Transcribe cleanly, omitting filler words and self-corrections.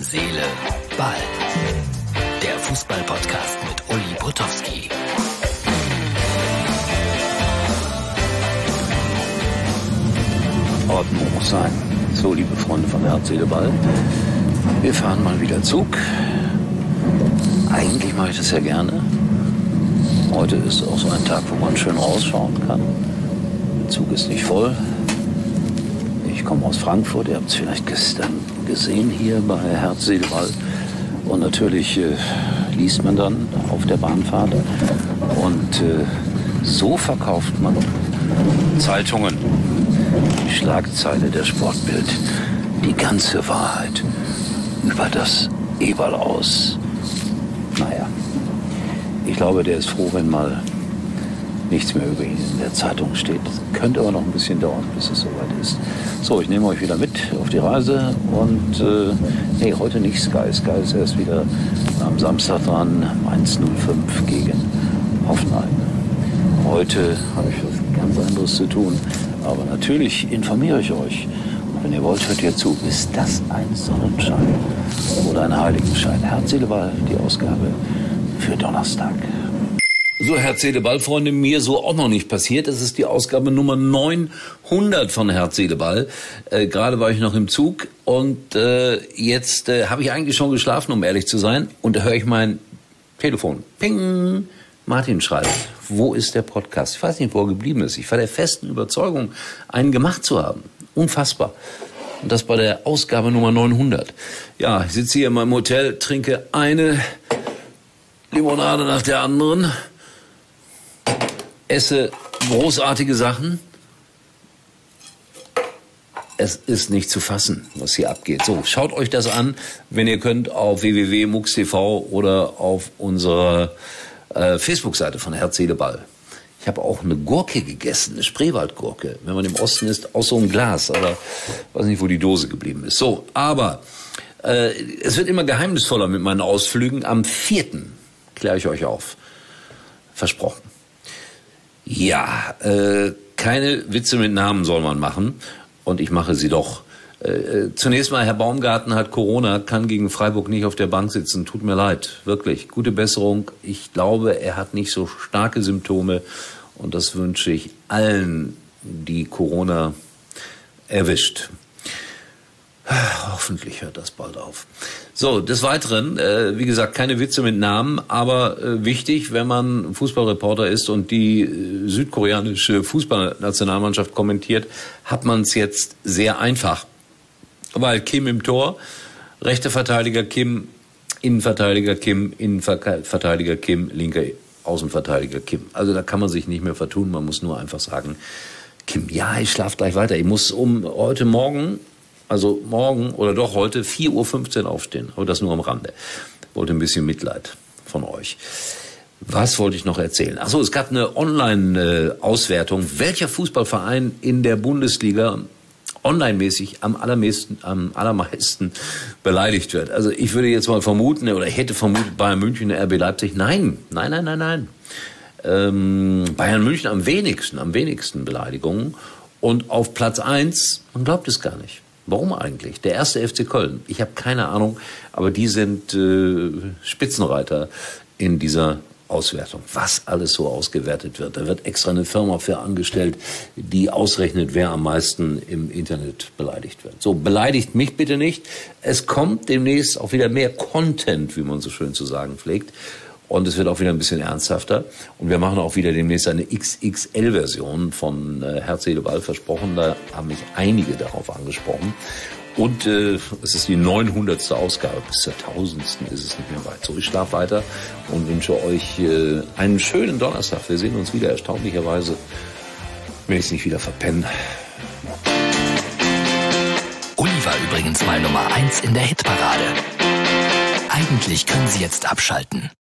Seele, Ball. Der Fußball-Podcast mit Uli Potowski. Ordnung muss sein. So, liebe Freunde von Herz, Seele, Ball. Wir fahren mal wieder Zug. Eigentlich mache ich das ja gerne. Heute ist auch so ein Tag, wo man schön rausschauen kann. Der Zug ist nicht voll. Ich komme aus Frankfurt, ihr habt es vielleicht gestern gesehen hier bei Herz, Seele, Ball. Und natürlich liest man dann auf der Bahnfahrt. Und so verkauft man Zeitungen. Die Schlagzeile der Sportbild. Die ganze Wahrheit über das Eberl aus. Naja, ich glaube, der ist froh, wenn mal nichts mehr über ihn in der Zeitung steht. Könnte aber noch ein bisschen dauern, bis es soweit ist. So, ich nehme euch wieder mit auf die Reise und nee, heute nicht Sky. Sky ist erst wieder am Samstag dran, Mainz 05 gegen Hoffenheim. Heute habe ich was ganz anderes zu tun, aber natürlich informiere ich euch. Und wenn ihr wollt, hört ihr zu. Ist das ein Sonnenschein oder ein Heiligenschein? Herz, Seele, Ball, die Ausgabe für Donnerstag. So, Herz, Seele, Ball, Freunde, mir so auch noch nicht passiert. Das ist die Ausgabe Nummer 900 von Herz, Seele, Ball. Gerade war ich noch im Zug und jetzt habe ich eigentlich schon geschlafen, um ehrlich zu sein. Und da höre ich mein Telefon. Ping! Martin schreibt, wo ist der Podcast? Ich weiß nicht, wo er geblieben ist. Ich war der festen Überzeugung, einen gemacht zu haben. Unfassbar. Und das bei der Ausgabe Nummer 900. Ja, ich sitze hier in meinem Hotel, trinke eine Limonade nach der anderen, esse großartige Sachen. Es ist nicht zu fassen, was hier abgeht. So, schaut euch das an, wenn ihr könnt, auf www.mux.tv oder auf unserer Facebook-Seite von Herz, Seele, Ball. Ich habe auch eine Gurke gegessen, eine Spreewaldgurke. Wenn man im Osten ist, aus so einem Glas. Aber ich weiß nicht, wo die Dose geblieben ist. So, aber es wird immer geheimnisvoller mit meinen Ausflügen. Am 4. kläre ich euch auf. Versprochen. Ja, keine Witze mit Namen soll man machen. Und ich mache sie doch. Zunächst mal, Herr Baumgarten hat Corona, kann gegen Freiburg nicht auf der Bank sitzen. Tut mir leid, wirklich. Gute Besserung. Ich glaube, er hat nicht so starke Symptome. Und das wünsche ich allen, die Corona erwischt. Hoffentlich hört das bald auf. So, des Weiteren, wie gesagt, keine Witze mit Namen, aber wichtig, wenn man Fußballreporter ist und die südkoreanische Fußballnationalmannschaft kommentiert, hat man es jetzt sehr einfach. Weil Kim im Tor, rechter Verteidiger Kim, Innenverteidiger Kim, Innenverteidiger Kim, linker Außenverteidiger Kim. Also da kann man sich nicht mehr vertun, man muss nur einfach sagen, Kim, ja, ich schlafe gleich weiter. Ich muss heute Morgen, also morgen oder doch heute 4:15 Uhr aufstehen. Aber das nur am Rande. Wollte ein bisschen Mitleid von euch. Was wollte ich noch erzählen? Achso, es gab eine Online-Auswertung, welcher Fußballverein in der Bundesliga online-mäßig am allermeisten beleidigt wird. Also ich würde jetzt mal vermuten, oder ich hätte vermutet, Bayern München, RB Leipzig. Nein. Bayern München am wenigsten Beleidigungen. Und auf Platz 1, man glaubt es gar nicht. Warum eigentlich? Der erste FC Köln. Ich habe keine Ahnung, aber die sind Spitzenreiter in dieser Auswertung, was alles so ausgewertet wird. Da wird extra eine Firma für angestellt, die ausrechnet, wer am meisten im Internet beleidigt wird. So, beleidigt mich bitte nicht. Es kommt demnächst auch wieder mehr Content, wie man so schön zu sagen pflegt. Und es wird auch wieder ein bisschen ernsthafter. Und wir machen auch wieder demnächst eine XXL-Version von Herz, Seele, Ball versprochen. Da haben mich einige darauf angesprochen. Und es ist die 900. Ausgabe. Bis zur 1000. ist es nicht mehr weit. So, ich schlafe weiter und wünsche euch einen schönen Donnerstag. Wir sehen uns wieder, erstaunlicherweise, wenn ich es nicht wieder verpenne. Uli war übrigens mal Nummer 1 in der Hitparade. Eigentlich können Sie jetzt abschalten.